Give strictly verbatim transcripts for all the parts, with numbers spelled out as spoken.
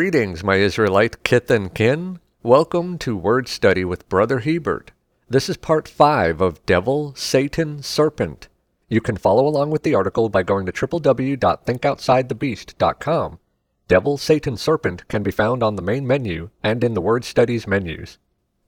Greetings, my Israelite kith and kin. Welcome to Word Study with Brother Hebert. This is part five of Devil, Satan, Serpent. You can follow along with the article by going to w w w dot think outside the beast dot com. Devil, Satan, Serpent can be found on the main menu and in the Word Studies menus.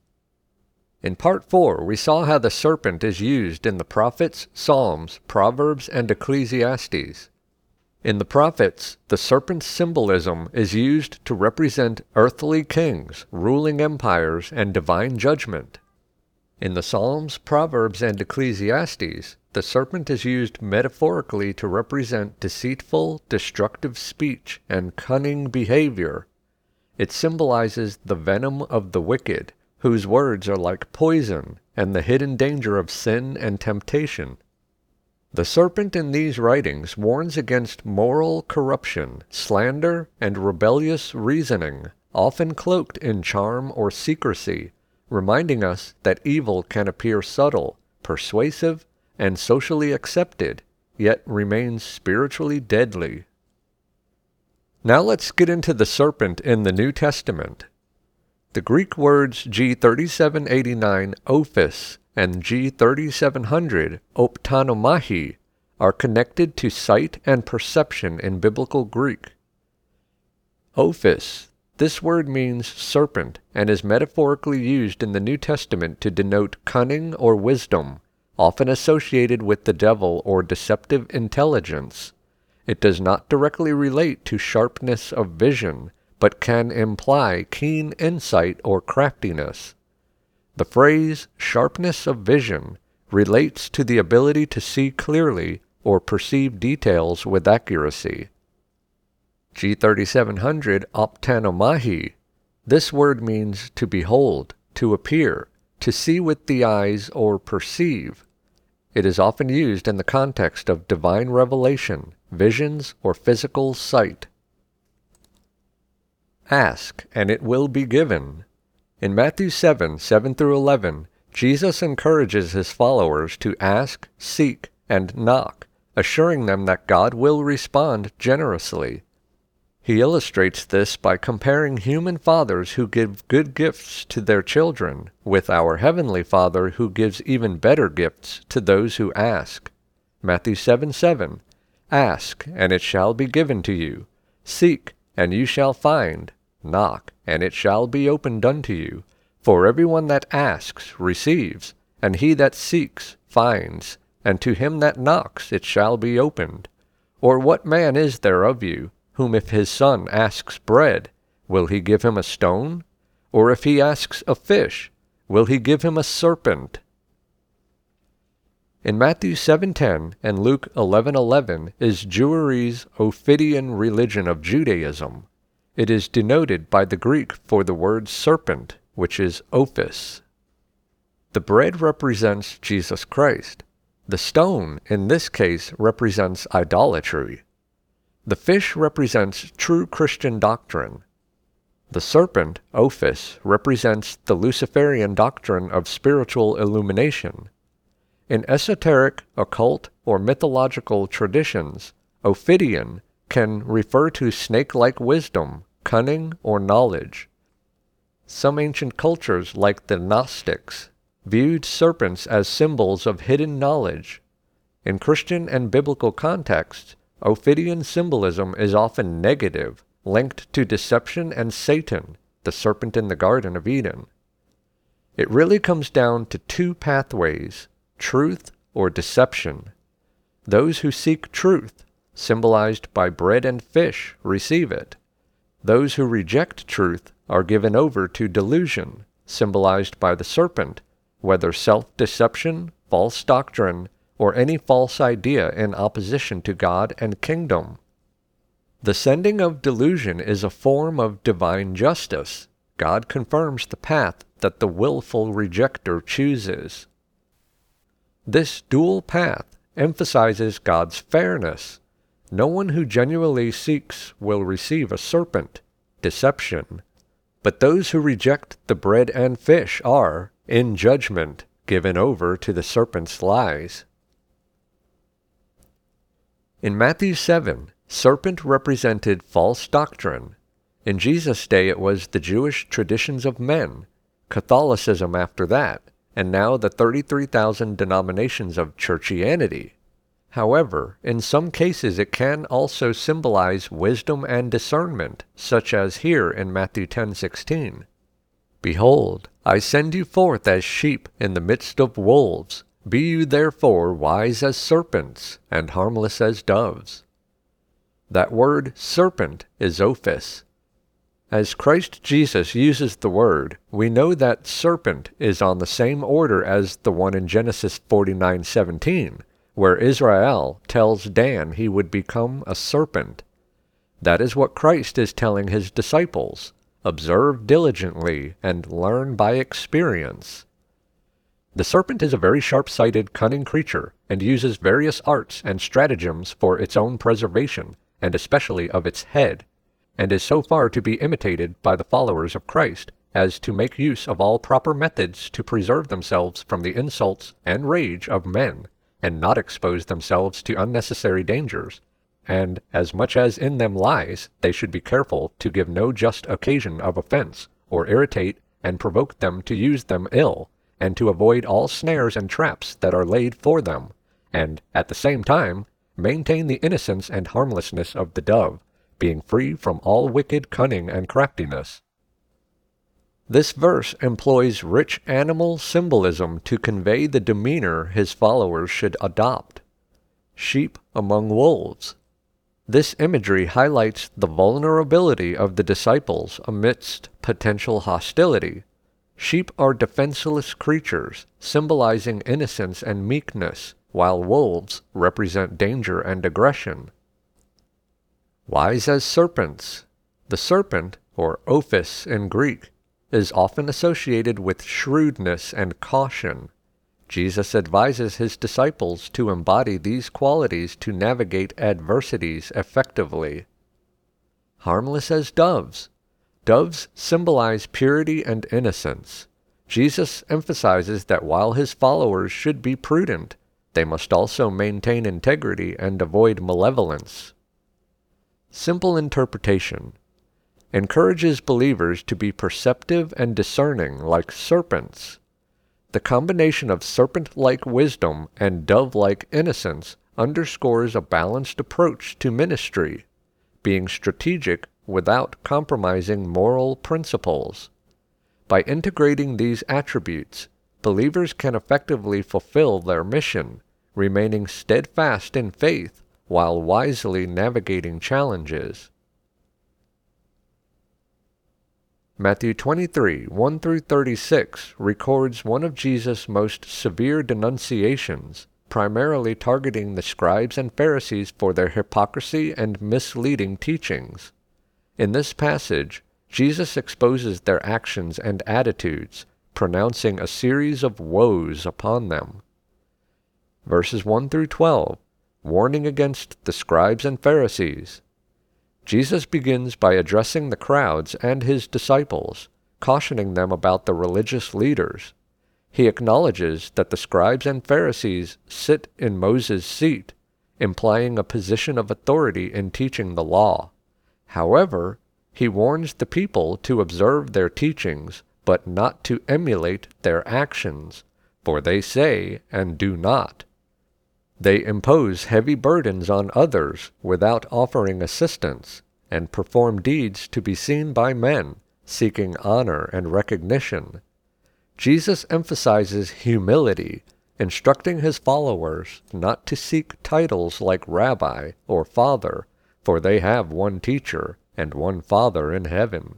In part four, we saw how the serpent is used in the prophets, Psalms, Proverbs, and Ecclesiastes. In the prophets, the serpent's symbolism is used to represent earthly kings, ruling empires, and divine judgment. In the Psalms, Proverbs, and Ecclesiastes, the serpent is used metaphorically to represent deceitful, destructive speech and cunning behavior. It symbolizes the venom of the wicked, whose words are like poison, and the hidden danger of sin and temptation. The serpent in these writings warns against moral corruption, slander, and rebellious reasoning, often cloaked in charm or secrecy, reminding us that evil can appear subtle, persuasive, and socially accepted, yet remains spiritually deadly. Now let's get into the serpent in the New Testament. The Greek words G thirty-seven eighty-nine ophis and G thirty-seven hundred optanomai are connected to sight and perception in biblical Greek. Ophis, this word means serpent and is metaphorically used in the New Testament to denote cunning or wisdom, often associated with the devil or deceptive intelligence. It does not directly relate to sharpness of vision, but can imply keen insight or craftiness. The phrase sharpness of vision relates to the ability to see clearly or perceive details with accuracy. G thirty-seven hundred optanomai. This word means to behold, to appear, to see with the eyes or perceive. It is often used in the context of divine revelation, visions, or physical sight. Ask, and it will be given. In Matthew seven, seven through eleven, Jesus encourages his followers to ask, seek, and knock, assuring them that God will respond generously. He illustrates this by comparing human fathers who give good gifts to their children with our Heavenly Father who gives even better gifts to those who ask. Matthew seven, seven, Ask, and it shall be given to you. Seek, and you shall find. Knock, and it shall be opened unto you. For everyone that asks receives, and he that seeks finds, and to him that knocks it shall be opened. Or what man is there of you, whom if his son asks bread, will he give him a stone? Or if he asks a fish, will he give him a serpent? In Matthew seven ten and Luke eleven eleven is Jewry's Ophidian religion of Judaism. It is denoted by the Greek for the word serpent, which is ophis. The bread represents Jesus Christ. The stone, in this case, represents idolatry. The fish represents true Christian doctrine. The serpent, ophis, represents the Luciferian doctrine of spiritual illumination. In esoteric, occult, or mythological traditions, Ophidian can refer to snake-like wisdom, cunning, or knowledge. Some ancient cultures, like the Gnostics, viewed serpents as symbols of hidden knowledge. In Christian and biblical contexts, Ophidian symbolism is often negative, linked to deception and Satan, the serpent in the Garden of Eden. It really comes down to two pathways, truth or deception. Those who seek truth, symbolized by bread and fish, receive it. Those who reject truth are given over to delusion, symbolized by the serpent, whether self-deception, false doctrine, or any false idea in opposition to God and kingdom. The sending of delusion is a form of divine justice. God confirms the path that the willful rejecter chooses. This dual path emphasizes God's fairness. No one who genuinely seeks will receive a serpent, deception, but those who reject the bread and fish are, in judgment, given over to the serpent's lies. In Matthew seven, serpent represented false doctrine. In Jesus' day it was the Jewish traditions of men, Catholicism after that, and now the thirty-three thousand denominations of churchianity. However, in some cases it can also symbolize wisdom and discernment, such as here in Matthew ten sixteen. Behold, I send you forth as sheep in the midst of wolves. Be you therefore wise as serpents, and harmless as doves. That word serpent is ophis. As Christ Jesus uses the word, we know that serpent is on the same order as the one in Genesis forty-nine seventeen, where Israel tells Dan he would become a serpent. That is what Christ is telling his disciples. Observe diligently and learn by experience. The serpent is a very sharp-sighted, cunning creature, and uses various arts and stratagems for its own preservation, and especially of its head, and is so far to be imitated by the followers of Christ, as to make use of all proper methods to preserve themselves from the insults and rage of men, and not expose themselves to unnecessary dangers. And, as much as in them lies, they should be careful to give no just occasion of offense, or irritate and provoke them to use them ill, and to avoid all snares and traps that are laid for them, and, at the same time, maintain the innocence and harmlessness of the dove, being free from all wicked cunning and craftiness. This verse employs rich animal symbolism to convey the demeanor his followers should adopt. Sheep among wolves. This imagery highlights the vulnerability of the disciples amidst potential hostility. Sheep are defenseless creatures, symbolizing innocence and meekness, while wolves represent danger and aggression. Wise as serpents. The serpent, or ophis in Greek, is often associated with shrewdness and caution. Jesus advises his disciples to embody these qualities to navigate adversities effectively. Harmless as doves. Doves symbolize purity and innocence. Jesus emphasizes that while his followers should be prudent, they must also maintain integrity and avoid malevolence. Simple interpretation. Encourages believers to be perceptive and discerning like serpents. The combination of serpent-like wisdom and dove-like innocence underscores a balanced approach to ministry, being strategic without compromising moral principles. By integrating these attributes, believers can effectively fulfill their mission, remaining steadfast in faith while wisely navigating challenges. Matthew twenty-three, one through thirty-six records one of Jesus' most severe denunciations, primarily targeting the scribes and Pharisees for their hypocrisy and misleading teachings. In this passage, Jesus exposes their actions and attitudes, pronouncing a series of woes upon them. Verses one through twelve, warning against the scribes and Pharisees. Jesus begins by addressing the crowds and his disciples, cautioning them about the religious leaders. He acknowledges that the scribes and Pharisees sit in Moses' seat, implying a position of authority in teaching the law. However, he warns the people to observe their teachings, but not to emulate their actions, for they say and do not. They impose heavy burdens on others without offering assistance, and perform deeds to be seen by men, seeking honor and recognition. Jesus emphasizes humility, instructing his followers not to seek titles like rabbi or father, for they have one teacher and one Father in heaven.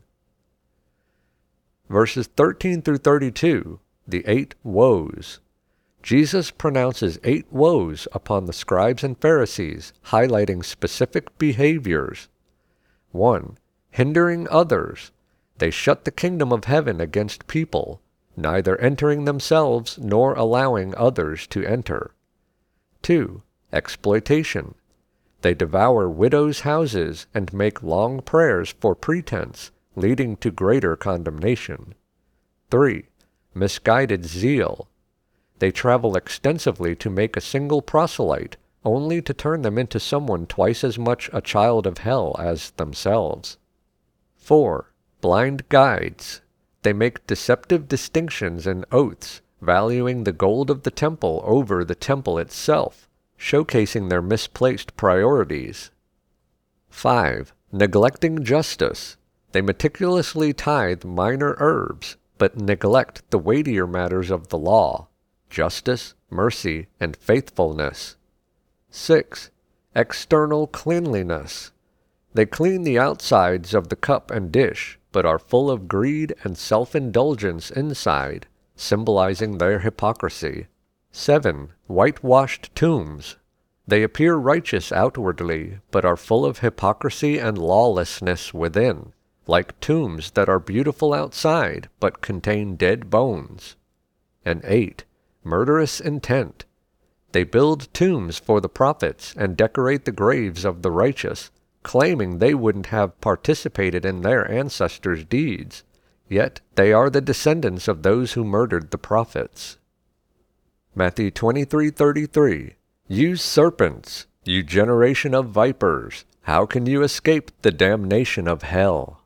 Verses thirteen through thirty-two, the eight woes. Jesus pronounces eight woes upon the scribes and Pharisees, highlighting specific behaviors. one. Hindering others. They shut the kingdom of heaven against people, neither entering themselves nor allowing others to enter. two. Exploitation. They devour widows' houses and make long prayers for pretense, leading to greater condemnation. three. Misguided zeal. They travel extensively to make a single proselyte, only to turn them into someone twice as much a child of hell as themselves. four. Blind guides. They make deceptive distinctions and oaths, valuing the gold of the temple over the temple itself, showcasing their misplaced priorities. five. Neglecting justice. They meticulously tithe minor herbs, but neglect the weightier matters of the law, justice, mercy, and faithfulness. six. External cleanliness. They clean the outsides of the cup and dish, but are full of greed and self-indulgence inside, symbolizing their hypocrisy. seven. Whitewashed tombs. They appear righteous outwardly, but are full of hypocrisy and lawlessness within, like tombs that are beautiful outside, but contain dead bones. And eight. Murderous intent. They build tombs for the prophets and decorate the graves of the righteous, claiming they wouldn't have participated in their ancestors' deeds, yet they are the descendants of those who murdered the prophets. Matthew twenty-three thirty-three. You serpents, you generation of vipers, how can you escape the damnation of hell?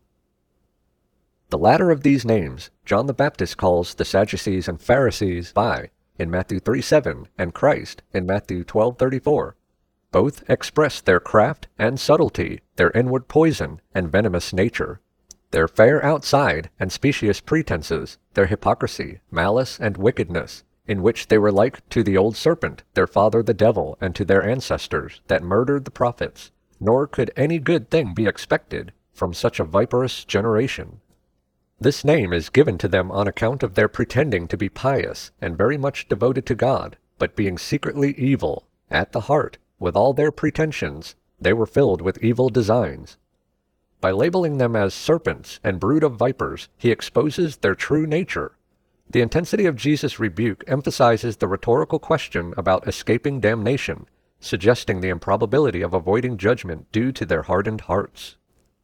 The latter of these names John the Baptist calls the Sadducees and Pharisees by in Matthew three seven and Christ in Matthew twelve thirty-four. Both express their craft and subtlety, their inward poison and venomous nature, their fair outside and specious pretenses, their hypocrisy, malice, and wickedness, in which they were like to the old serpent, their father the devil, and to their ancestors, that murdered the prophets, nor could any good thing be expected from such a viperous generation. This name is given to them on account of their pretending to be pious and very much devoted to God, but being secretly evil. At the heart, with all their pretensions, they were filled with evil designs. By labeling them as serpents and brood of vipers, he exposes their true nature. The intensity of Jesus' rebuke emphasizes the rhetorical question about escaping damnation, suggesting the improbability of avoiding judgment due to their hardened hearts.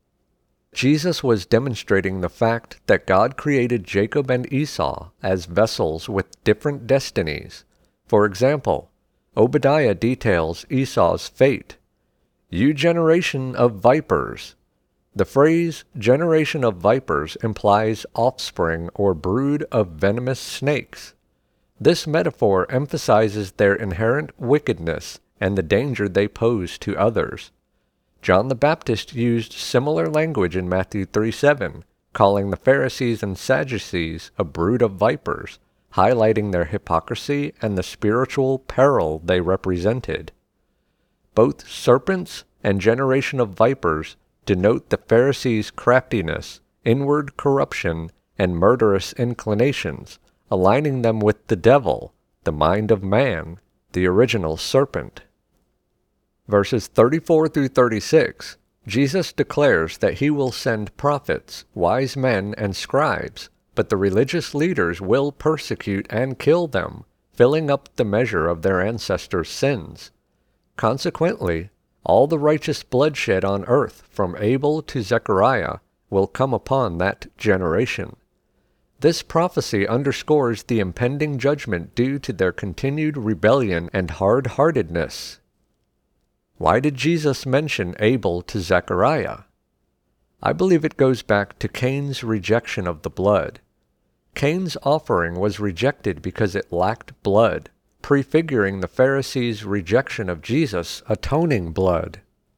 Jesus was demonstrating the fact that God created Jacob and Esau as vessels with different destinies. For example, Obadiah details Esau's fate. You generation of vipers. The phrase generation of vipers implies offspring or brood of venomous snakes. This metaphor emphasizes their inherent wickedness and the danger they pose to others. John the Baptist used similar language in Matthew three seven, calling the Pharisees and Sadducees a brood of vipers, highlighting their hypocrisy and the spiritual peril they represented. Both serpents and generation of vipers denote the Pharisees' craftiness, inward corruption, and murderous inclinations, aligning them with the devil, the mind of man, the original serpent. Verses thirty-four through thirty-six, Jesus declares that he will send prophets, wise men, and scribes, but the religious leaders will persecute and kill them, filling up the measure of their ancestors' sins. Consequently, all the righteous bloodshed on earth from Abel to Zechariah will come upon that generation. This prophecy underscores the impending judgment due to their continued rebellion and hard-heartedness. Why did Jesus mention Abel to Zechariah? I believe it goes back to Cain's rejection of the blood. Cain's offering was rejected because it lacked blood, prefiguring the Pharisees' rejection of Jesus' atoning blood.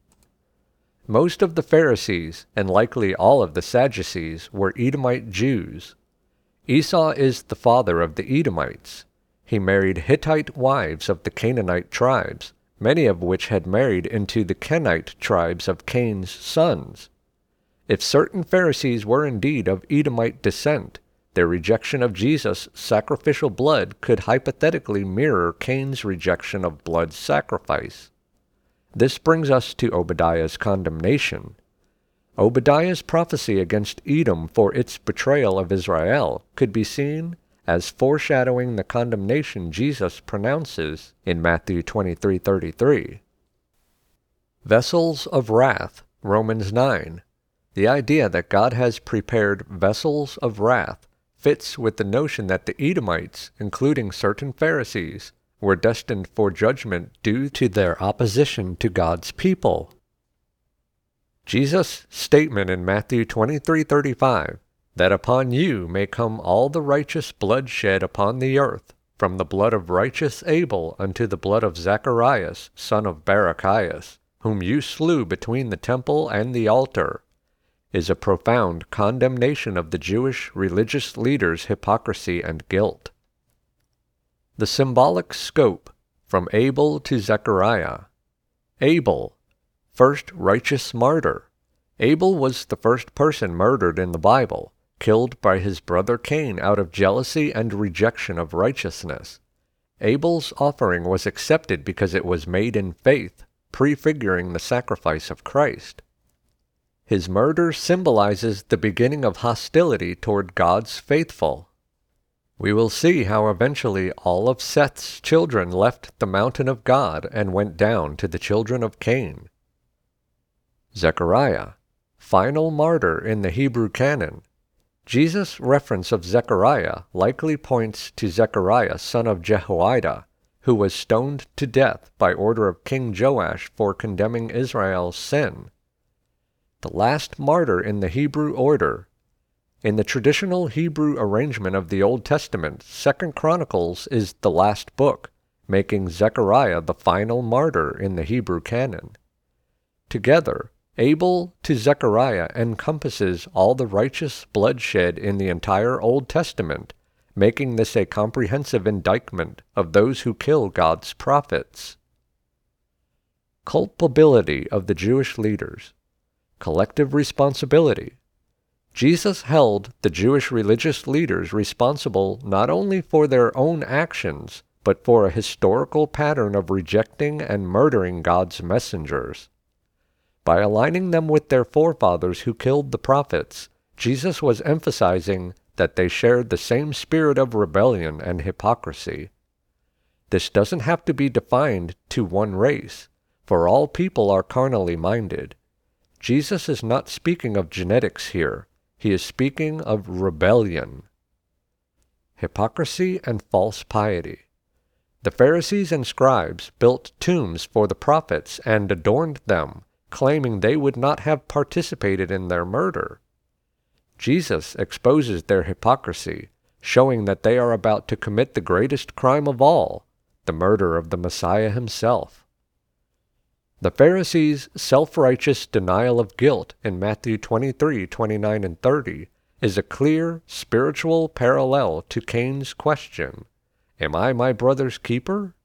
Most of the Pharisees, and likely all of the Sadducees, were Edomite Jews. Esau is the father of the Edomites. He married Hittite wives of the Canaanite tribes, many of which had married into the Kenite tribes of Cain's sons. If certain Pharisees were indeed of Edomite descent, their rejection of Jesus' sacrificial blood could hypothetically mirror Cain's rejection of blood sacrifice. This brings us to Obadiah's condemnation. Obadiah's prophecy against Edom for its betrayal of Israel could be seen as foreshadowing the condemnation Jesus pronounces in Matthew twenty-three thirty-three. Vessels of wrath, Romans nine. The idea that God has prepared vessels of wrath fits with the notion that the Edomites, including certain Pharisees, were destined for judgment due to their opposition to God's people. Jesus' statement in Matthew twenty-three thirty-five, that upon you may come all the righteous blood shed upon the earth, from the blood of righteous Abel unto the blood of Zacharias, son of Barachias, whom you slew between the temple and the altar, is a profound condemnation of the Jewish religious leaders' hypocrisy and guilt. The symbolic scope from Abel to Zechariah. Abel, first righteous martyr. Abel was the first person murdered in the Bible, killed by his brother Cain out of jealousy and rejection of righteousness. Abel's offering was accepted because it was made in faith, prefiguring the sacrifice of Christ. His murder symbolizes the beginning of hostility toward God's faithful. We will see how eventually all of Seth's children left the mountain of God and went down to the children of Cain. Zechariah, final martyr in the Hebrew canon. Jesus' reference of Zechariah likely points to Zechariah, son of Jehoiada, who was stoned to death by order of King Joash for condemning Israel's sin. The last martyr in the Hebrew order. In the traditional Hebrew arrangement of the Old Testament, Second Chronicles is the last book, making Zechariah the final martyr in the Hebrew canon. Together, Abel to Zechariah encompasses all the righteous bloodshed in the entire Old Testament, making this a comprehensive indictment of those who kill God's prophets. Culpability of the Jewish leaders. Collective responsibility. Jesus held the Jewish religious leaders responsible not only for their own actions, but for a historical pattern of rejecting and murdering God's messengers. By aligning them with their forefathers who killed the prophets, Jesus was emphasizing that they shared the same spirit of rebellion and hypocrisy. This doesn't have to be defined to one race, for all people are carnally minded. Jesus is not speaking of genetics here. He is speaking of rebellion. Hypocrisy and false piety. The Pharisees and scribes built tombs for the prophets and adorned them, claiming they would not have participated in their murder. Jesus exposes their hypocrisy, showing that they are about to commit the greatest crime of all, the murder of the Messiah himself. The Pharisees' self-righteous denial of guilt in Matthew twenty-three, twenty-nine, and thirty is a clear spiritual parallel to Cain's question, "Am I my brother's keeper?"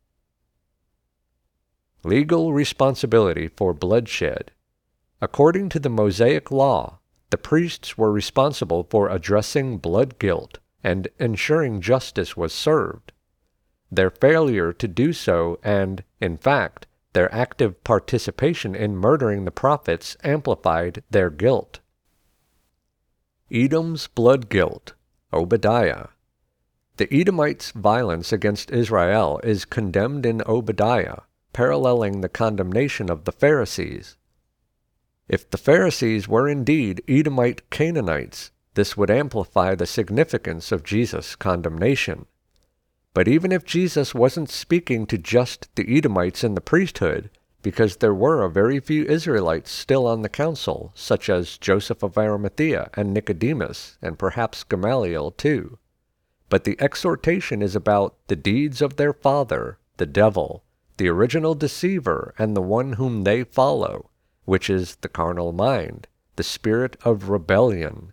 Legal responsibility for bloodshed. According to the Mosaic Law, the priests were responsible for addressing blood guilt and ensuring justice was served. Their failure to do so and, in fact, their active participation in murdering the prophets amplified their guilt. Edom's blood guilt. Obadiah. The Edomites' violence against Israel is condemned in Obadiah, paralleling the condemnation of the Pharisees. If the Pharisees were indeed Edomite Canaanites, this would amplify the significance of Jesus' condemnation. But even if Jesus wasn't speaking to just the Edomites in the priesthood, because there were a very few Israelites still on the council, such as Joseph of Arimathea and Nicodemus, and perhaps Gamaliel too. But the exhortation is about the deeds of their father, the devil, the original deceiver, and the one whom they follow, which is the carnal mind, the spirit of rebellion.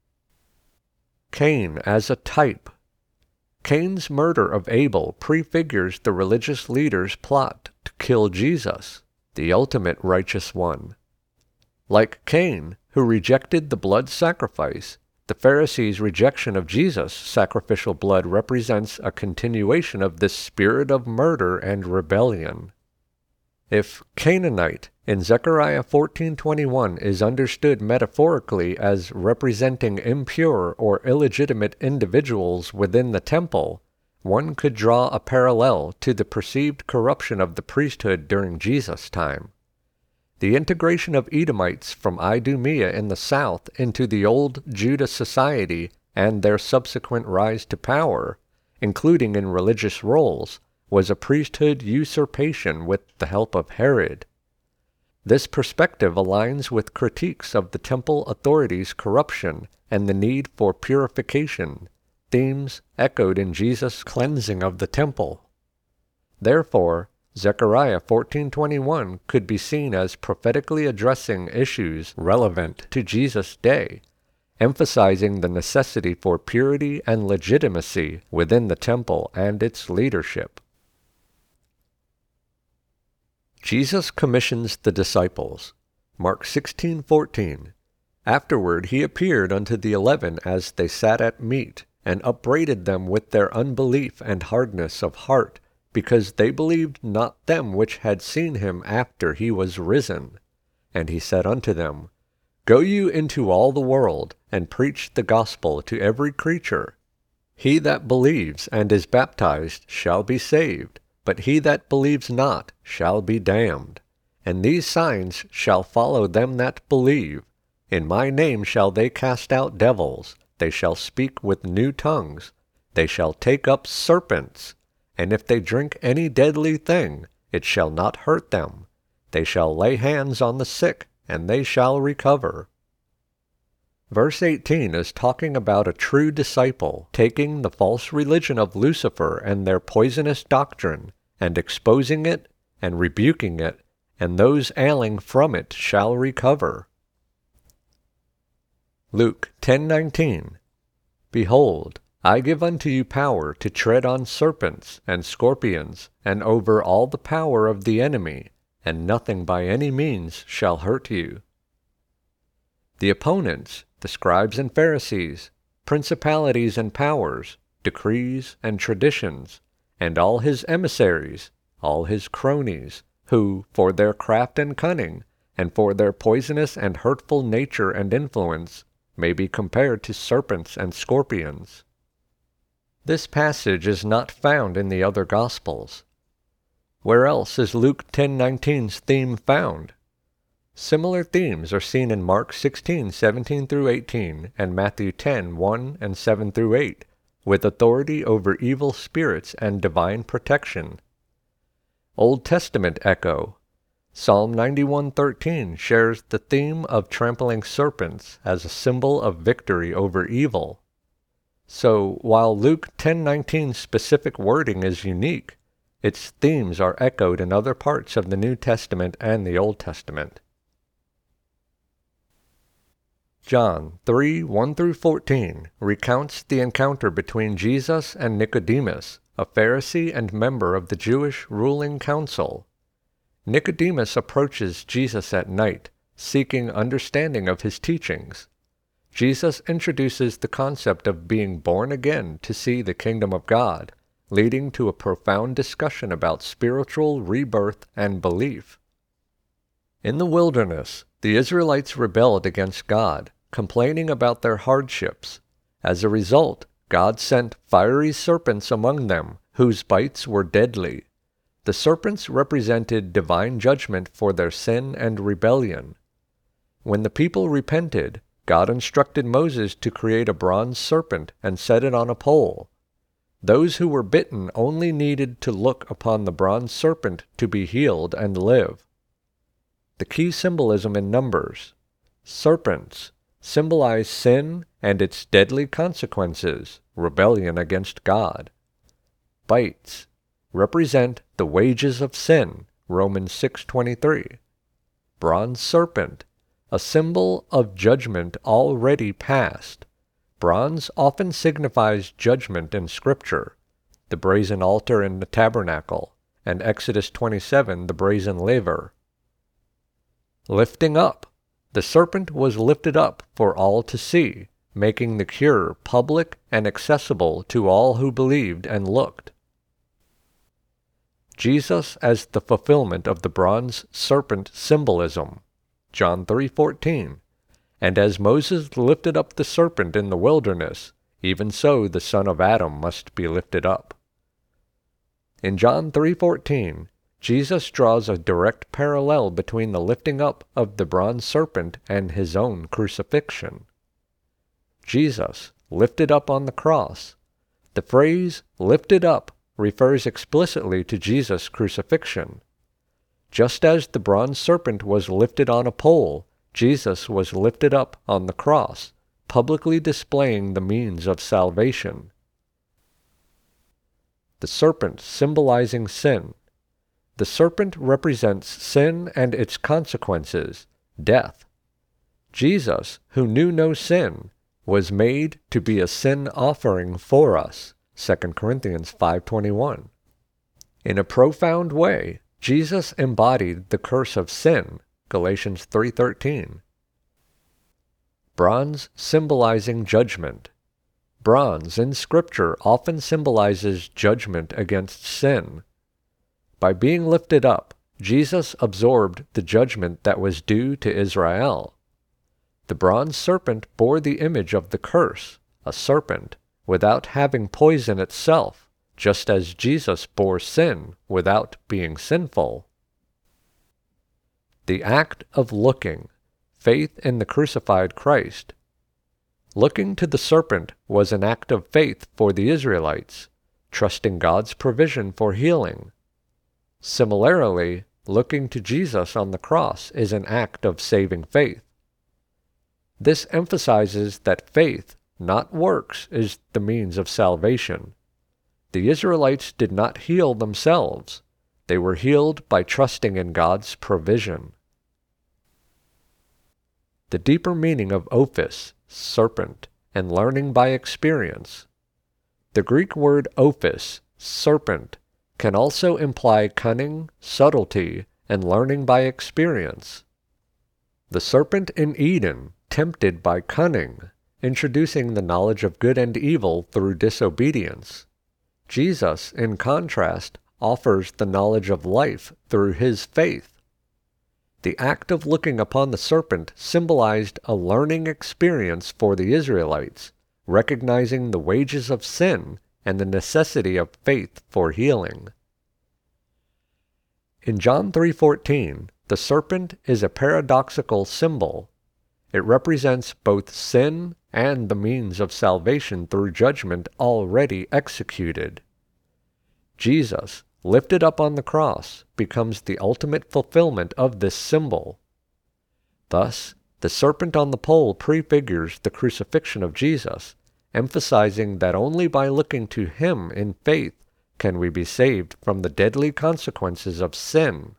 Cain as a type. Cain's murder of Abel prefigures the religious leaders' plot to kill Jesus, the ultimate righteous one. Like Cain, who rejected the blood sacrifice, the Pharisees' rejection of Jesus' sacrificial blood represents a continuation of this spirit of murder and rebellion. If Canaanite in Zechariah fourteen twenty-one is understood metaphorically as representing impure or illegitimate individuals within the temple, one could draw a parallel to the perceived corruption of the priesthood during Jesus' time. The integration of Edomites from Idumea in the south into the old Judah society and their subsequent rise to power, including in religious roles, was a priesthood usurpation with the help of Herod. This perspective aligns with critiques of the temple authorities' corruption and the need for purification, themes echoed in Jesus' cleansing of the temple. Therefore, Zechariah fourteen twenty-one could be seen as prophetically addressing issues relevant to Jesus' day, emphasizing the necessity for purity and legitimacy within the temple and its leadership. Jesus commissions the disciples. Mark sixteen fourteen. Afterward he appeared unto the eleven as they sat at meat, and upbraided them with their unbelief and hardness of heart, because they believed not them which had seen him after he was risen. And he said unto them, Go you into all the world, and preach the gospel to every creature. He that believes and is baptized shall be saved, but he that believes not shall be damned. And these signs shall follow them that believe. In my name shall they cast out devils, they shall speak with new tongues, they shall take up serpents, and if they drink any deadly thing, it shall not hurt them. They shall lay hands on the sick, and they shall recover. Verse eighteen is talking about a true disciple taking the false religion of Lucifer and their poisonous doctrine, and exposing it, and rebuking it, and those ailing from it shall recover. Luke ten nineteen. Behold, I give unto you power to tread on serpents and scorpions, and over all the power of the enemy, and nothing by any means shall hurt you. The opponents, the scribes and Pharisees, principalities and powers, decrees and traditions, and all his emissaries, all his cronies, who, for their craft and cunning, and for their poisonous and hurtful nature and influence, may be compared to serpents and scorpions. This passage is not found in the other Gospels. Where else is Luke ten nineteen's theme found? Similar themes are seen in Mark sixteen seventeen through eighteen and Matthew ten one and seven through eight, with authority over evil spirits and divine protection. Old Testament echo. Psalm ninety-one thirteen shares the theme of trampling serpents as a symbol of victory over evil. So, while Luke ten nineteen's specific wording is unique, its themes are echoed in other parts of the New Testament and the Old Testament. John three one through fourteen recounts the encounter between Jesus and Nicodemus, a Pharisee and member of the Jewish ruling council. Nicodemus approaches Jesus at night, seeking understanding of his teachings. Jesus introduces the concept of being born again to see the kingdom of God, leading to a profound discussion about spiritual rebirth and belief. In the wilderness, the Israelites rebelled against God, complaining about their hardships. As a result, God sent fiery serpents among them, whose bites were deadly. The serpents represented divine judgment for their sin and rebellion. When the people repented, God instructed Moses to create a bronze serpent and set it on a pole. Those who were bitten only needed to look upon the bronze serpent to be healed and live. The key symbolism in Numbers. Serpents symbolize sin and its deadly consequences, rebellion against God. Bites represent the wages of sin, Romans six twenty-three. Bronze serpent, a symbol of judgment already past. Bronze often signifies judgment in Scripture, the brazen altar in the tabernacle, and Exodus twenty-seven, the brazen laver. Lifting up. The serpent was lifted up for all to see, making the cure public and accessible to all who believed and looked. Jesus as the fulfillment of the bronze serpent symbolism. John three fourteen. And as Moses lifted up the serpent in the wilderness, even so the Son of Adam must be lifted up. In John three fourteen, Jesus draws a direct parallel between the lifting up of the bronze serpent and his own crucifixion. Jesus, lifted up on the cross. The phrase, lifted up, refers explicitly to Jesus' crucifixion. Just as the bronze serpent was lifted on a pole, Jesus was lifted up on the cross, publicly displaying the means of salvation. The serpent symbolizing sin. The serpent represents sin and its consequences, death. Jesus, who knew no sin, was made to be a sin offering for us, Second Corinthians five twenty-one. In a profound way, Jesus embodied the curse of sin, Galatians three thirteen. Bronze symbolizing judgment. Bronze in Scripture often symbolizes judgment against sin. By being lifted up, Jesus absorbed the judgment that was due to Israel. The bronze serpent bore the image of the curse, a serpent, without having poison itself, just as Jesus bore sin without being sinful. The act of looking, faith in the crucified Christ. Looking to the serpent was an act of faith for the Israelites, trusting God's provision for healing. Similarly, looking to Jesus on the cross is an act of saving faith. This emphasizes that faith, not works, is the means of salvation. The Israelites did not heal themselves. They were healed by trusting in God's provision. The deeper meaning of ophis, serpent, and learning by experience. The Greek word ophis, serpent, can also imply cunning, subtlety, and learning by experience. The serpent in Eden tempted by cunning, introducing the knowledge of good and evil through disobedience. Jesus, in contrast, offers the knowledge of life through his faith. The act of looking upon the serpent symbolized a learning experience for the Israelites, recognizing the wages of sin and the necessity of faith for healing. In John three fourteen, the serpent is a paradoxical symbol. It represents both sin and the means of salvation through judgment already executed. Jesus, lifted up on the cross, becomes the ultimate fulfillment of this symbol. Thus, the serpent on the pole prefigures the crucifixion of Jesus, emphasizing that only by looking to him in faith can we be saved from the deadly consequences of sin.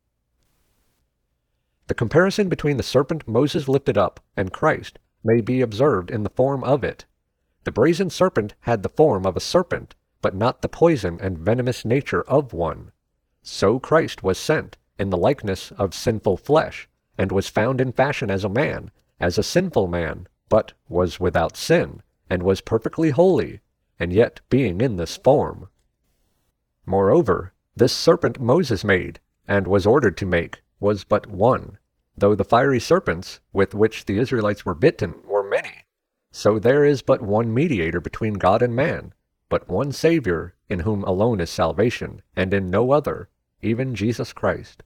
The comparison between the serpent Moses lifted up and Christ may be observed in the form of it. The brazen serpent had the form of a serpent, but not the poison and venomous nature of one. So Christ was sent in the likeness of sinful flesh, and was found in fashion as a man, as a sinful man, but was without sin, and was perfectly holy, and yet being in this form. Moreover, this serpent Moses made, and was ordered to make, was but one, though the fiery serpents with which the Israelites were bitten were many. So there is but one mediator between God and man, but one Savior, in whom alone is salvation, and in no other, even Jesus Christ.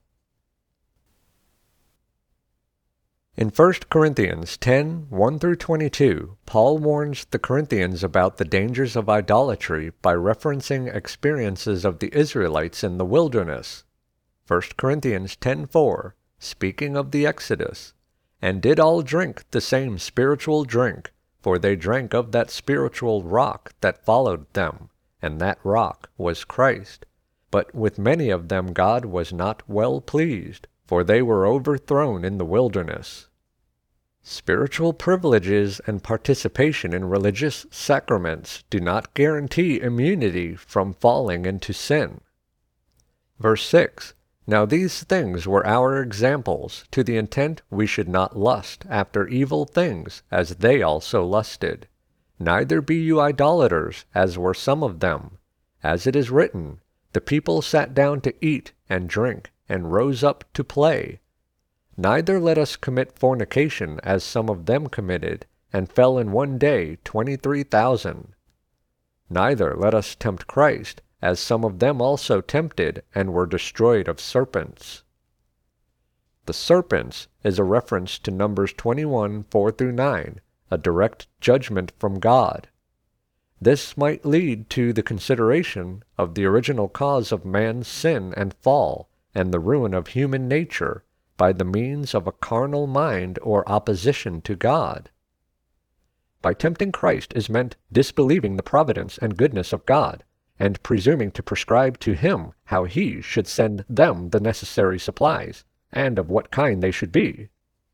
In First Corinthians ten, one through twenty-two, Paul warns the Corinthians about the dangers of idolatry by referencing experiences of the Israelites in the wilderness. First Corinthians ten four, speaking of the Exodus, and did all drink the same spiritual drink, for they drank of that spiritual rock that followed them, and that rock was Christ. But with many of them God was not well pleased, for they were overthrown in the wilderness. Spiritual privileges and participation in religious sacraments do not guarantee immunity from falling into sin. Verse six, Now these things were our examples, to the intent we should not lust after evil things, as they also lusted. Neither be you idolaters, as were some of them. As it is written, The people sat down to eat and drink, and rose up to play. Neither let us commit fornication, as some of them committed, and fell in one day twenty-three thousand. Neither let us tempt Christ, as some of them also tempted, and were destroyed of serpents. The serpents is a reference to Numbers twenty-one, four through nine, a direct judgment from God. This might lead to the consideration of the original cause of man's sin and fall, and the ruin of human nature by the means of a carnal mind or opposition to God. By tempting Christ is meant disbelieving the providence and goodness of God, and presuming to prescribe to him how he should send them the necessary supplies, and of what kind they should be.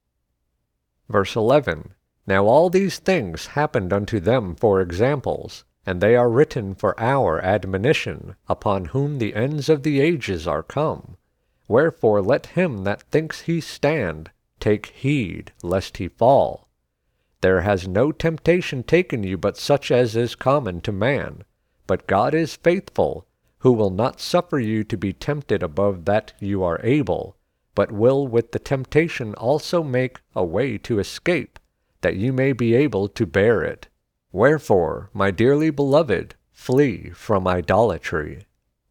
Verse eleven. Now all these things happened unto them for examples, and they are written for our admonition, upon whom the ends of the ages are come. Wherefore let him that thinks he stand take heed lest he fall. There has no temptation taken you but such as is common to man. But God is faithful, who will not suffer you to be tempted above that you are able, but will with the temptation also make a way to escape, that you may be able to bear it. Wherefore, my dearly beloved, flee from idolatry.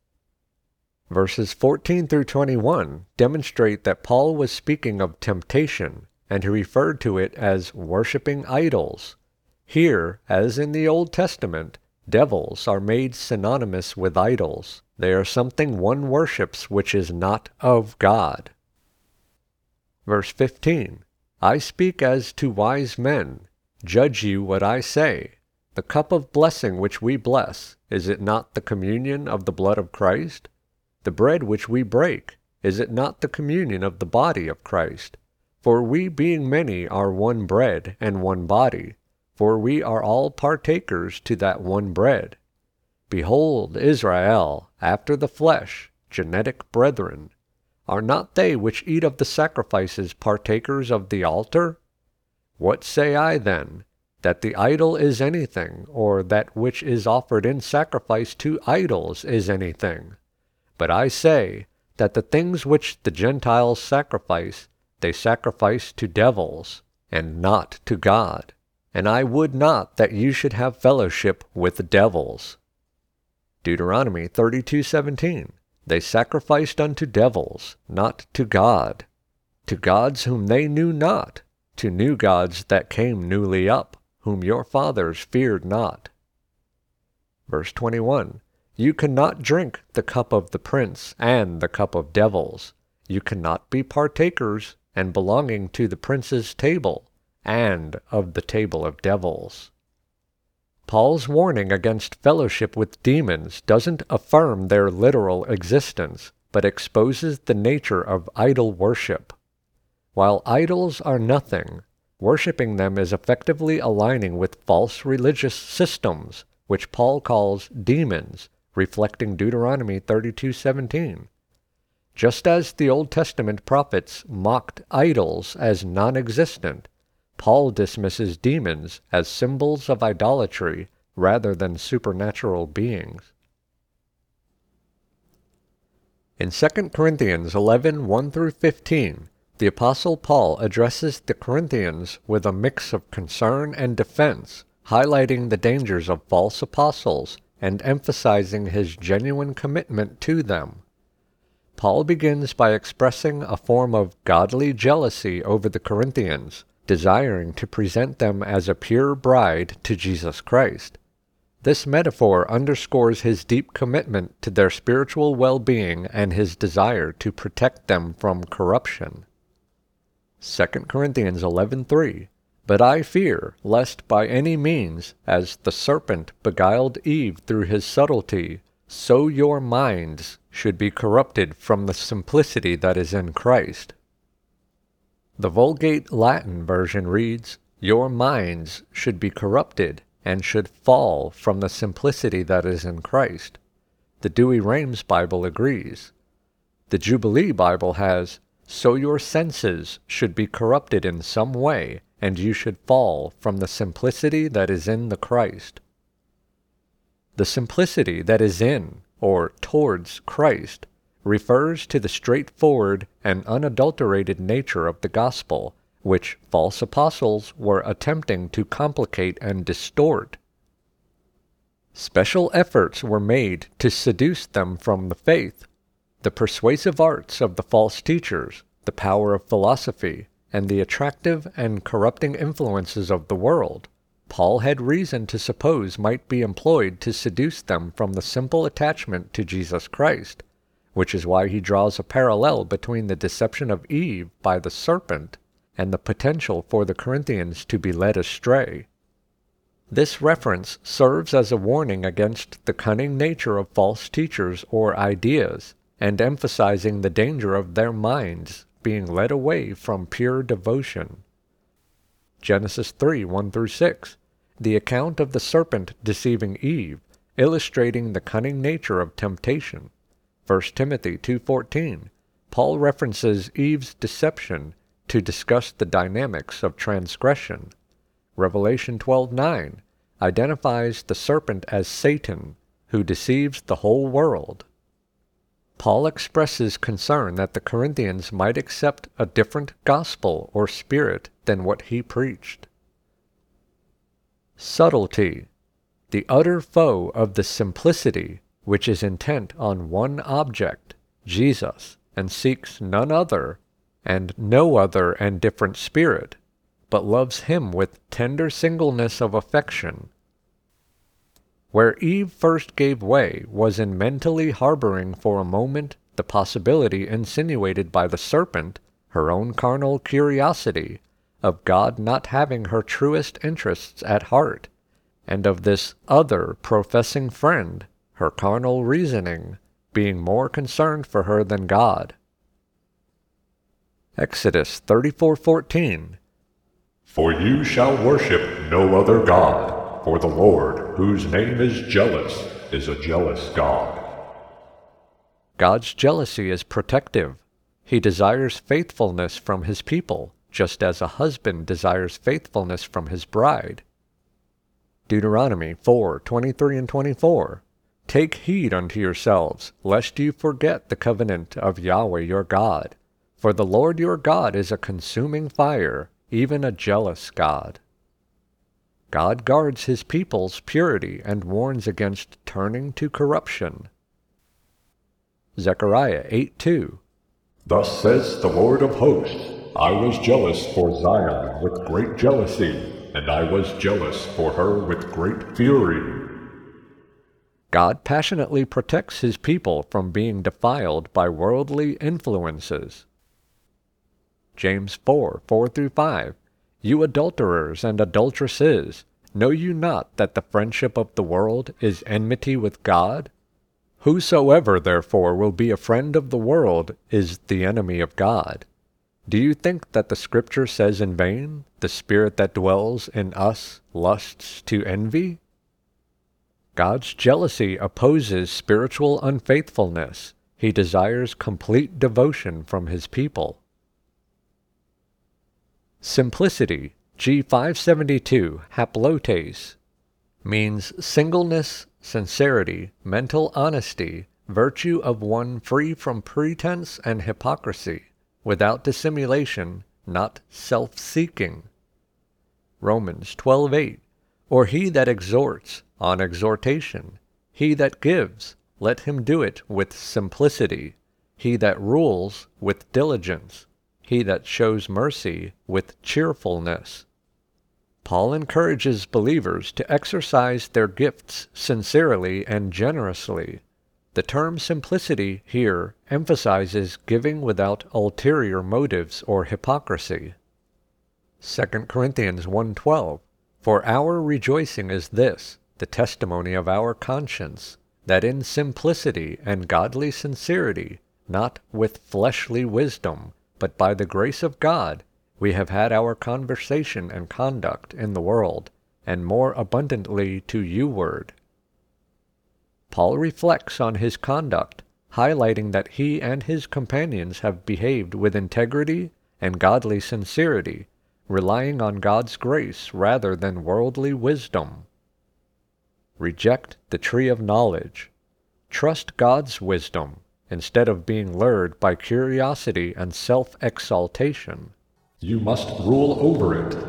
Verses fourteen through twenty-one demonstrate that Paul was speaking of temptation, and he referred to it as worshipping idols. Here, as in the Old Testament, devils are made synonymous with idols. They are something one worships which is not of God. Verse fifteen. I speak as to wise men. Judge you what I say. The cup of blessing which we bless, is it not the communion of the blood of Christ? The bread which we break, is it not the communion of the body of Christ? For we being many are one bread and one body, for we are all partakers to that one bread. Behold, Israel, after the flesh, genetic brethren. Are not they which eat of the sacrifices partakers of the altar? What say I then? That the idol is anything, or that which is offered in sacrifice to idols is anything? But I say, that the things which the Gentiles sacrifice, they sacrifice to devils, and not to God. And I would not that you should have fellowship with devils. Deuteronomy thirty-two seventeen. They sacrificed unto devils, not to God, to gods whom they knew not, to new gods that came newly up, whom your fathers feared not. Verse twenty-one. You cannot drink the cup of the prince and the cup of devils. You cannot be partakers and belonging to the prince's table, and of the table of devils. Paul's warning against fellowship with demons doesn't affirm their literal existence, but exposes the nature of idol worship. While idols are nothing, worshipping them is effectively aligning with false religious systems, which Paul calls demons, reflecting Deuteronomy thirty-two seventeen. Just as the Old Testament prophets mocked idols as non-existent, Paul dismisses demons as symbols of idolatry rather than supernatural beings. In Second Corinthians eleven, one through fifteen, the Apostle Paul addresses the Corinthians with a mix of concern and defense, highlighting the dangers of false apostles and emphasizing his genuine commitment to them. Paul begins by expressing a form of godly jealousy over the Corinthians, desiring to present them as a pure bride to Jesus Christ. This metaphor underscores his deep commitment to their spiritual well-being and his desire to protect them from corruption. Second Corinthians eleven three. But I fear, lest by any means, as the serpent beguiled Eve through his subtlety, so your minds should be corrupted from the simplicity that is in Christ. The Vulgate Latin version reads, Your minds should be corrupted, and should fall from the simplicity that is in Christ. The Douay-Rheims Bible agrees. The Jubilee Bible has, So your senses should be corrupted in some way, and you should fall from the simplicity that is in the Christ. The simplicity that is in, or towards, Christ refers to the straightforward and unadulterated nature of the gospel, which false apostles were attempting to complicate and distort. Special efforts were made to seduce them from the faith. The persuasive arts of the false teachers, the power of philosophy, and the attractive and corrupting influences of the world, Paul had reason to suppose might be employed to seduce them from the simple attachment to Jesus Christ, which is why he draws a parallel between the deception of Eve by the serpent and the potential for the Corinthians to be led astray. This reference serves as a warning against the cunning nature of false teachers or ideas, and emphasizing the danger of their minds being led away from pure devotion. Genesis three, one through six, the account of the serpent deceiving Eve, illustrating the cunning nature of temptation. First Timothy two fourteen, Paul references Eve's deception to discuss the dynamics of transgression. Revelation twelve nine identifies the serpent as Satan, who deceives the whole world. Paul expresses concern that the Corinthians might accept a different gospel or spirit than what he preached. Subtlety, the utter foe of the simplicity which is intent on one object, Jesus, and seeks none other, and no other and different spirit, but loves him with tender singleness of affection. Where Eve first gave way was in mentally harboring for a moment the possibility insinuated by the serpent, her own carnal curiosity, of God not having her truest interests at heart, and of this other professing friend, her carnal reasoning, being more concerned for her than God. Exodus thirty-four fourteen, For you shall worship no other God, for the Lord, whose name is jealous, is a jealous God. God's jealousy is protective. He desires faithfulness from his people, just as a husband desires faithfulness from his bride. Deuteronomy four twenty-three and twenty-four, Take heed unto yourselves, lest you forget the covenant of Yahweh your God. For the Lord your God is a consuming fire, even a jealous God. God guards his people's purity and warns against turning to corruption. Zechariah eight two, Thus says the Lord of hosts, I was jealous for Zion with great jealousy, and I was jealous for her with great fury. God passionately protects his people from being defiled by worldly influences. James four four through five, You adulterers and adulteresses, know you not that the friendship of the world is enmity with God? Whosoever therefore will be a friend of the world is the enemy of God. Do you think that the Scripture says in vain, the Spirit that dwells in us lusts to envy? God's jealousy opposes spiritual unfaithfulness. He desires complete devotion from his people. Simplicity, G five seventy-two, haplotes, means singleness, sincerity, mental honesty, virtue of one free from pretense and hypocrisy, without dissimulation, not self-seeking. Romans twelve eight, Or he that exhorts, on exhortation. He that gives, let him do it with simplicity. He that rules, with diligence. He that shows mercy, with cheerfulness. Paul encourages believers to exercise their gifts sincerely and generously. The term simplicity here emphasizes giving without ulterior motives or hypocrisy. Second Corinthians one twelve, For our rejoicing is this, the testimony of our conscience, that in simplicity and godly sincerity, not with fleshly wisdom, but by the grace of God, we have had our conversation and conduct in the world, and more abundantly to you-ward. Paul reflects on his conduct, highlighting that he and his companions have behaved with integrity and godly sincerity, relying on God's grace rather than worldly wisdom. Reject the tree of knowledge. Trust God's wisdom, instead of being lured by curiosity and self-exaltation. You must rule over it.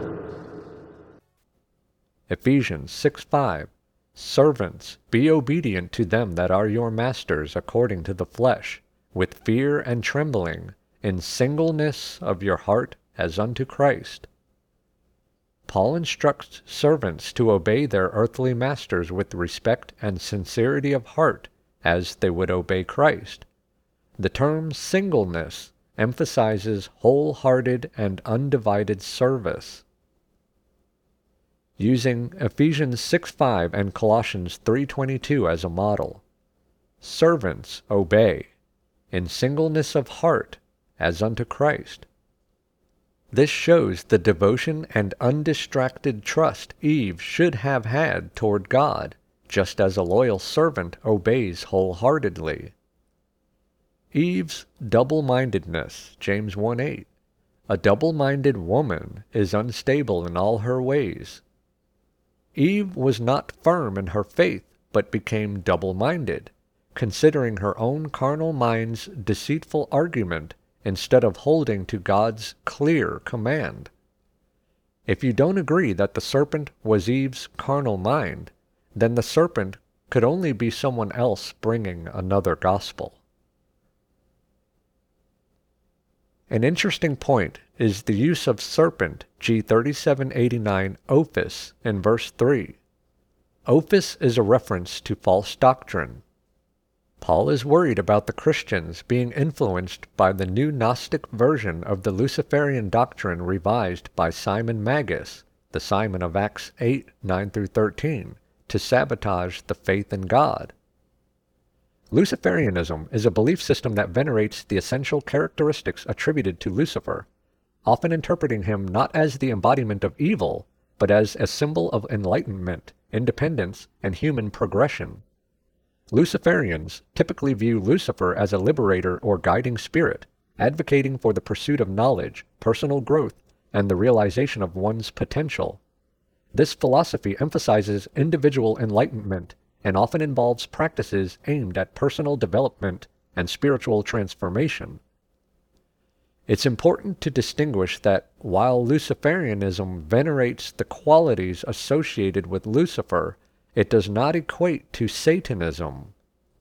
Ephesians six five, Servants, be obedient to them that are your masters according to the flesh, with fear and trembling, in singleness of your heart as unto Christ. Paul instructs servants to obey their earthly masters with respect and sincerity of heart, as they would obey Christ. The term singleness emphasizes wholehearted and undivided service. Using Ephesians six five and Colossians three twenty-two as a model, servants obey, in singleness of heart, as unto Christ. This shows the devotion and undistracted trust Eve should have had toward God, just as a loyal servant obeys wholeheartedly. Eve's double-mindedness, James one eight. A double-minded woman is unstable in all her ways. Eve was not firm in her faith, but became double-minded, considering her own carnal mind's deceitful argument instead of holding to God's clear command. If you don't agree that the serpent was Eve's carnal mind, then the serpent could only be someone else bringing another gospel. An interesting point is the use of serpent, G thirty-seven eighty-nine, ophis, in verse three. Ophis is a reference to false doctrine. Paul is worried about the Christians being influenced by the new Gnostic version of the Luciferian doctrine revised by Simon Magus, the Simon of Acts eight nine through thirteen, to sabotage the faith in God. Luciferianism is a belief system that venerates the essential characteristics attributed to Lucifer, often interpreting him not as the embodiment of evil, but as a symbol of enlightenment, independence, and human progression. Luciferians typically view Lucifer as a liberator or guiding spirit, advocating for the pursuit of knowledge, personal growth, and the realization of one's potential. This philosophy emphasizes individual enlightenment and often involves practices aimed at personal development and spiritual transformation. It's important to distinguish that while Luciferianism venerates the qualities associated with Lucifer, it does not equate to Satanism.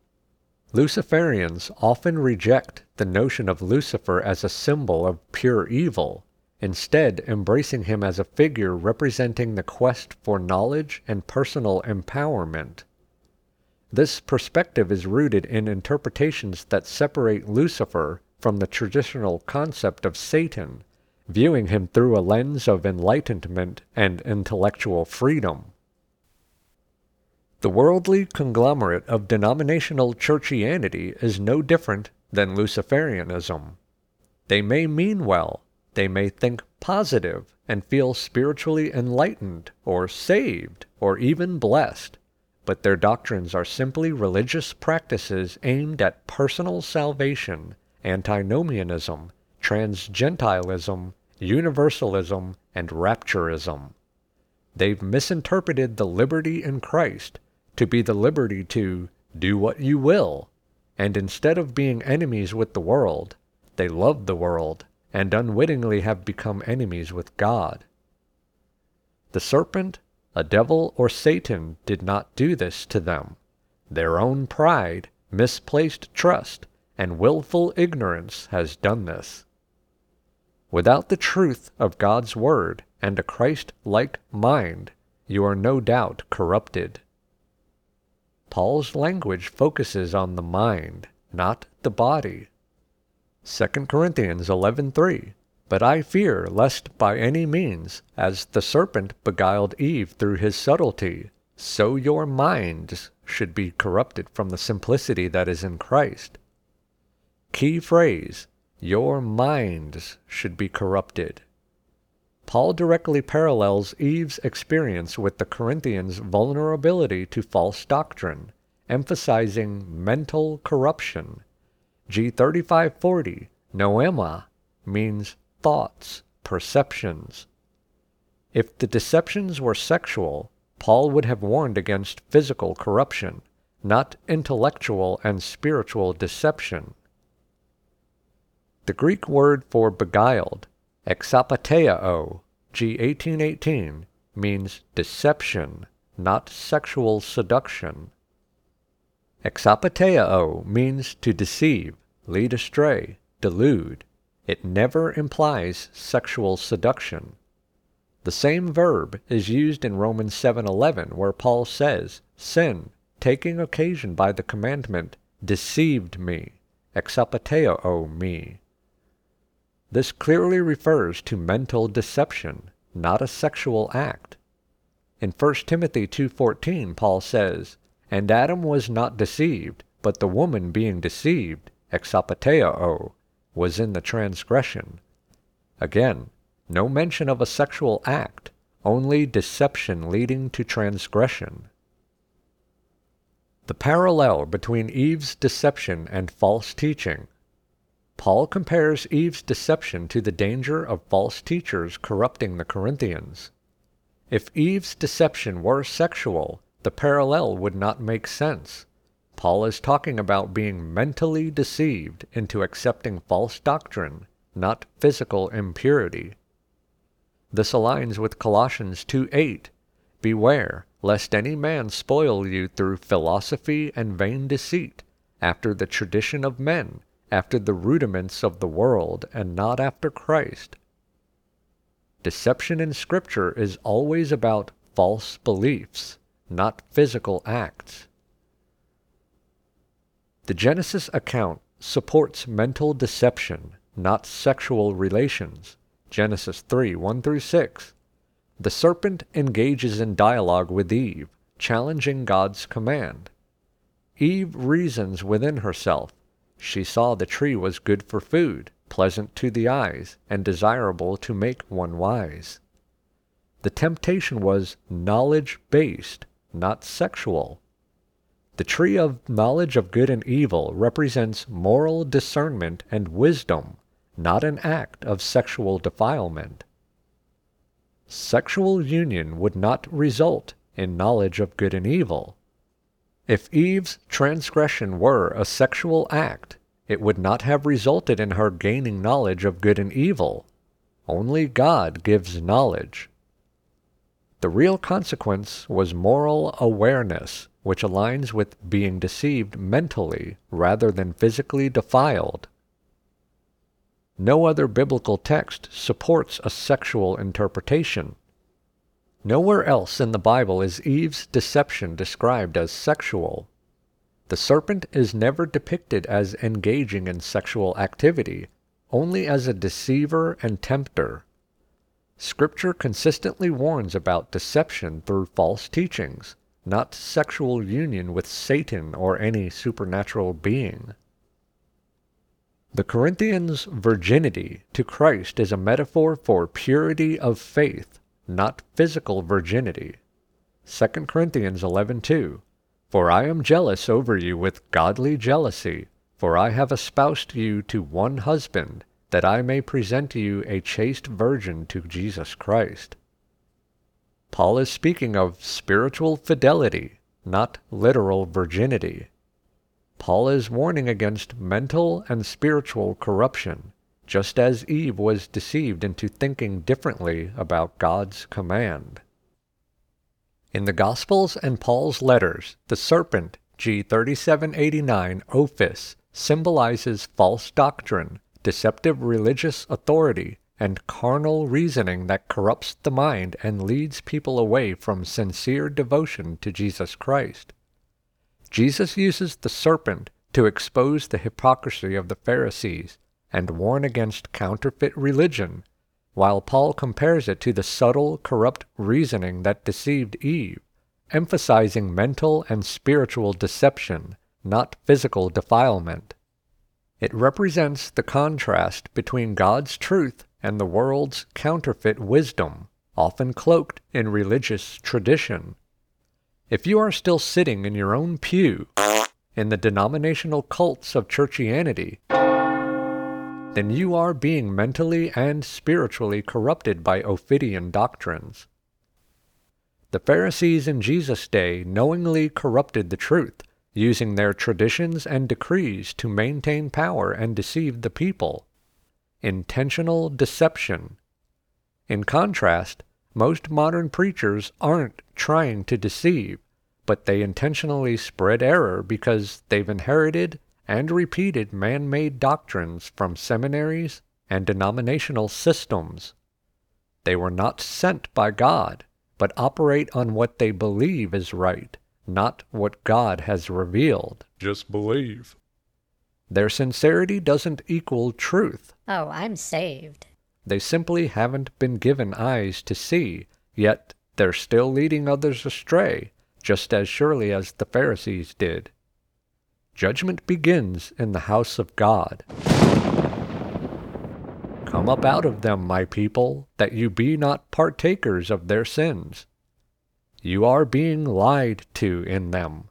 Luciferians often reject the notion of Lucifer as a symbol of pure evil, instead embracing him as a figure representing the quest for knowledge and personal empowerment. This perspective is rooted in interpretations that separate Lucifer from the traditional concept of Satan, viewing him through a lens of enlightenment and intellectual freedom. The worldly conglomerate of denominational churchianity is no different than Luciferianism. They may mean well, they may think positive and feel spiritually enlightened or saved or even blessed, but their doctrines are simply religious practices aimed at personal salvation, antinomianism, transgentilism, universalism, and rapturism. They've misinterpreted the liberty in Christ to be the liberty to do what you will, and instead of being enemies with the world, they love the world and unwittingly have become enemies with God. The serpent, a devil, or Satan did not do this to them. Their own pride, misplaced trust, and willful ignorance has done this. Without the truth of God's Word and a Christ-like mind, you are no doubt corrupted. Paul's language focuses on the mind, not the body. Second Corinthians eleven three. But I fear lest by any means, as the serpent beguiled Eve through his subtlety, so your minds should be corrupted from the simplicity that is in Christ. Key phrase, your minds should be corrupted. Paul directly parallels Eve's experience with the Corinthians' vulnerability to false doctrine, emphasizing mental corruption. G thirty-five forty, noema, means thoughts, perceptions. If the deceptions were sexual, Paul would have warned against physical corruption, not intellectual and spiritual deception. The Greek word for beguiled, exapateo, G eighteen eighteen, means deception, not sexual seduction. Exapateo means to deceive, lead astray, delude. It never implies sexual seduction. The same verb is used in Romans seven eleven, where Paul says, sin, taking occasion by the commandment, deceived me, exapateo me. This clearly refers to mental deception, not a sexual act. In First Timothy two fourteen, Paul says, "And Adam was not deceived, but the woman being deceived, exapateo, was in the transgression." Again, no mention of a sexual act, only deception leading to transgression. The parallel between Eve's deception and false teaching. Paul compares Eve's deception to the danger of false teachers corrupting the Corinthians. If Eve's deception were sexual, the parallel would not make sense. Paul is talking about being mentally deceived into accepting false doctrine, not physical impurity. This aligns with Colossians two eight. "Beware, lest any man spoil you through philosophy and vain deceit, after the tradition of men, after the rudiments of the world, and not after Christ." Deception in Scripture is always about false beliefs, not physical acts. The Genesis account supports mental deception, not sexual relations. Genesis three one through six. The serpent engages in dialogue with Eve, challenging God's command. Eve reasons within herself. She saw the tree was good for food, pleasant to the eyes, and desirable to make one wise. The temptation was knowledge-based, not sexual. The tree of knowledge of good and evil represents moral discernment and wisdom, not an act of sexual defilement. Sexual union would not result in knowledge of good and evil. If Eve's transgression were a sexual act, it would not have resulted in her gaining knowledge of good and evil. Only God gives knowledge. The real consequence was moral awareness, which aligns with being deceived mentally rather than physically defiled. No other biblical text supports a sexual interpretation. Nowhere else in the Bible is Eve's deception described as sexual. The serpent is never depicted as engaging in sexual activity, only as a deceiver and tempter. Scripture consistently warns about deception through false teachings, not sexual union with Satan or any supernatural being. The Corinthians' virginity to Christ is a metaphor for purity of faith, not physical virginity. Second Corinthians eleven two. "For I am jealous over you with godly jealousy, for I have espoused you to one husband, that I may present you a chaste virgin to Jesus Christ." Paul is speaking of spiritual fidelity, not literal virginity. Paul is warning against mental and spiritual corruption, just as Eve was deceived into thinking differently about God's command. In the Gospels and Paul's letters, the serpent, G thirty-seven eighty-nine Ophis, symbolizes false doctrine, deceptive religious authority, and carnal reasoning that corrupts the mind and leads people away from sincere devotion to Jesus Christ. Jesus uses the serpent to expose the hypocrisy of the Pharisees and warn against counterfeit religion, while Paul compares it to the subtle, corrupt reasoning that deceived Eve, emphasizing mental and spiritual deception, not physical defilement. It represents the contrast between God's truth and the world's counterfeit wisdom, often cloaked in religious tradition. If you are still sitting in your own pew, in the denominational cults of churchianity, then you are being mentally and spiritually corrupted by Ophidian doctrines. The Pharisees in Jesus' day knowingly corrupted the truth, using their traditions and decrees to maintain power and deceive the people. Intentional deception. In contrast, most modern preachers aren't trying to deceive, but they intentionally spread error because they've inherited and repeated man-made doctrines from seminaries and denominational systems. They were not sent by God, but operate on what they believe is right, not what God has revealed. Just believe. Their sincerity doesn't equal truth. Oh, I'm saved. They simply haven't been given eyes to see, yet they're still leading others astray, just as surely as the Pharisees did. Judgment begins in the house of God. Come up out of them, my people, that you be not partakers of their sins. You are being lied to in them.